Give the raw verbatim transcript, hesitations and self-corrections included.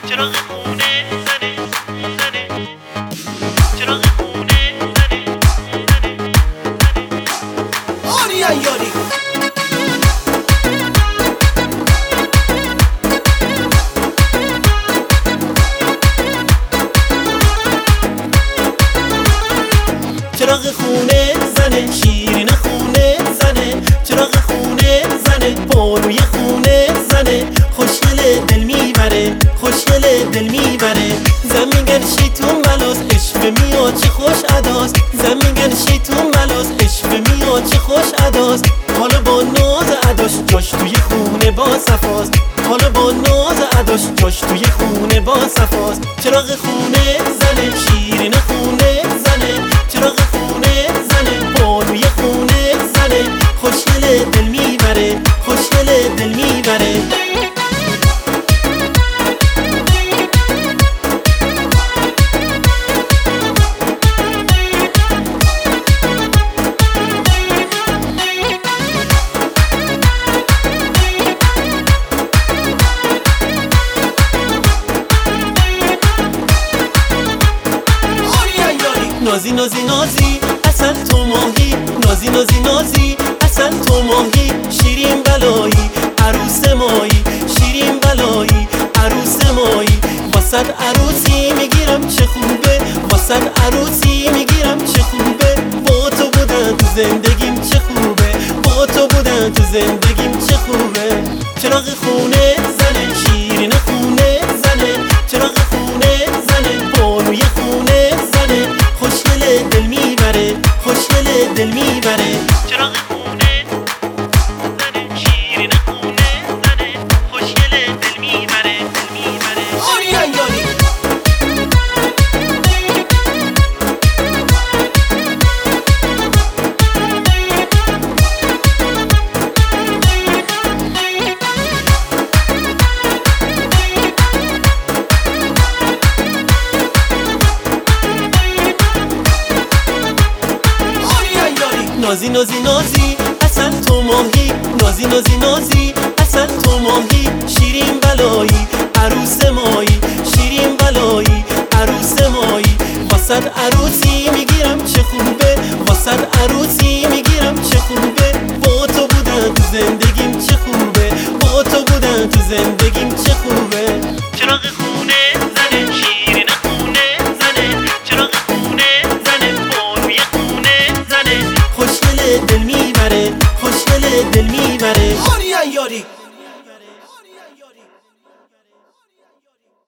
چراغ خونه زنه زنه چراغ خونه زنه زنه زنه آریا یاری چراغ خونه زنه شیرین خونه زنه چراغ خونه زنه بانوی خونه زنه خوشگل دل میبره خوشگل دل میبره زن میگن شیطون ملاس عشق میاد چه خوش اداست زن میگن شیطون ملاس عشق میاد چه خوش اداست حالا با ناز اداش جاش توی خونه با صفاست حالا با ناز اداش جاش توی خونه با صفاست چراغ خونه زنه شیرین خونه زنه چراغ خونه زنه بانوی خونه زنه خوشگل دل میبره خوشگل دل میبره نازی نازی نازی اصل تو ماهی نازی نازی نازی اصل تو ماهی شیرین بلایی عروس مایی شیرین بلایی عروس مایی واسد عروسی میگیرم چه خوبه واسد عروسی میگیرم چه خوبه با تو بودن تو زندگیم چه خوبه با تو بودن تو زندگیم چه خوبه چراغ خونه زنه شیرین خونه زنه چراغ خونه زنه بانوی خونه زنه خوشگل دل میبره خوشگل دل میبره چراغ خونه زنه شیرین خونه زنه خوشگل دل میبره دل میبره آریا یاری نازی نازی نازی اصل تو ماهی نازی نازی نازی اصل تو ماهی شیرین بلایی عروس مایی شیرین بلایی عروس مایی واسد عروسی میگیرم چه خوبه واسد عروسی میگیرم چه خوبه با تو بودن تو زندگیم چه خوبه با تو بودن تو زندگیم چه خوبه